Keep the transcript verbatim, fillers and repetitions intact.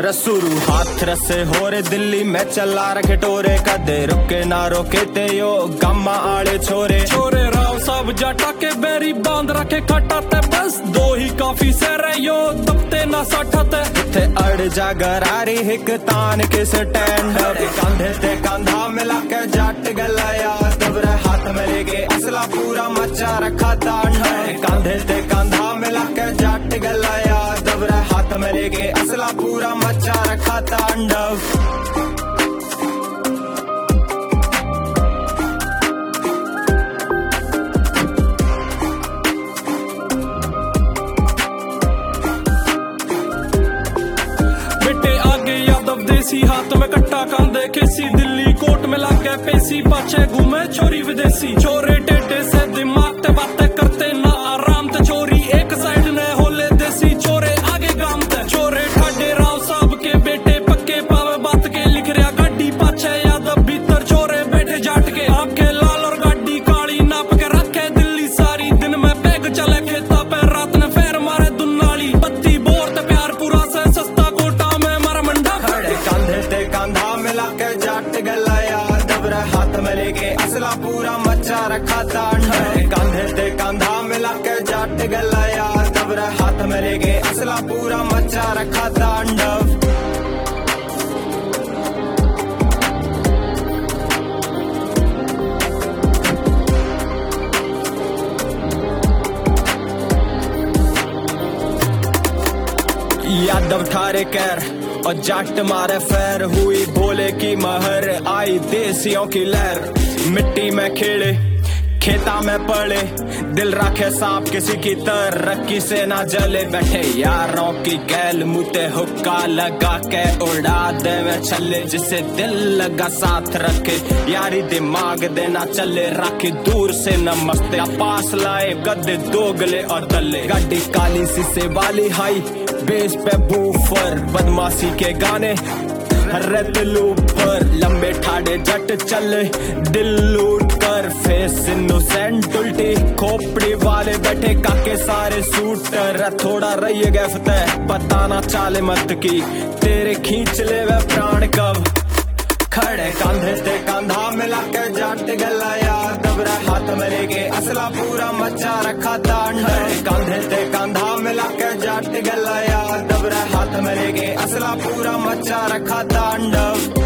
रसूरू हाथ रसे हो रे दिल्ली में चला रखे टोरे कदे रुके ना रोके ते यो गामा आले छोरे छोरे राव साहब जाटा के बेरी बांध रखे खटाते बस दो ही काफी से रहो दबते ना सठाते थे अड़ जा गरारी हिक तान के स्टैंड अप कंधे ते कंधा मिला के जट गलाया दबरे हाथ में लेके असला पूरा मचा रखा तांड कंधे ते कंधा मिला के जट गलाया दबरे हाथ में लेके असला पूरा मचा रखा तांडव देसी हाथ में कट्टा कांधे खेसी दिल्ली कोट में लाग गए पेसी पाछे घूमे छोरी विदेशी छोरे टेढ़े से दिमाग ते बातें करते ना आराम ते छोरी एक साइड ने होले देसी छोरे आगे गाम ते छोरे ठाडे राव साहब के बेटे पक्के पावे बात के लिख रहा गाड़ी पाछे यादव भीतर छोरे बैठे जाट के आंखें लाल और गाड़ी काली नाप के रखे दिल्ली सारी दिन में बैग चले खेता पे रात ने फेर मारे दुनाली बत्ती बोर ते प्यार पूरा से सस्ता कोटा में मारा मंडा कंधे ते कंधा मिला के जट गलाया दबरे हाथ में लेके असला पूरा मचा रखा तांड कंधे ते कंधा मिला के जट गलाया दबरे हाथ में लेके असला पूरा मचा रखा तांडव यादव ठारे कैर और जाट मारे फैर हुई भोले की महर आई देसियों की लहर मिट्टी में खेड़े खेता में पड़े दिल रखे सांप किसी की तर रक्की से ना जले बैठे यारों की गैल मुते हुक्का लगा के उड़ा दे वे छले जिसे दिल लगा साथ रखे यारी दिमाग देना चले राखी दूर से नमस्ते पास लाए गद्दे दोगले और दले गाड़ी काली सी से वाली हाई बेस पे बूफर बदमाशी के गाने रेत लूप पर लंबे ठाड़े जट चले दिल लूट कर फेस इनोसेंट उल्टी खोपड़ी वाले बैठे काके सारे सूटर थोड़ा रही गए फतेह पता ना चाले मत की तेरे खींच ले वे प्राण कब खड़े कंधे ते कंधा मिला के जट गलाया दबरे हाथ में लेके असला पूरा मचा रखा तांड कंधे ते कंधा मिला के जट गलाया दबरे हाथ में लेके असला पूरा मचा रखा तांडव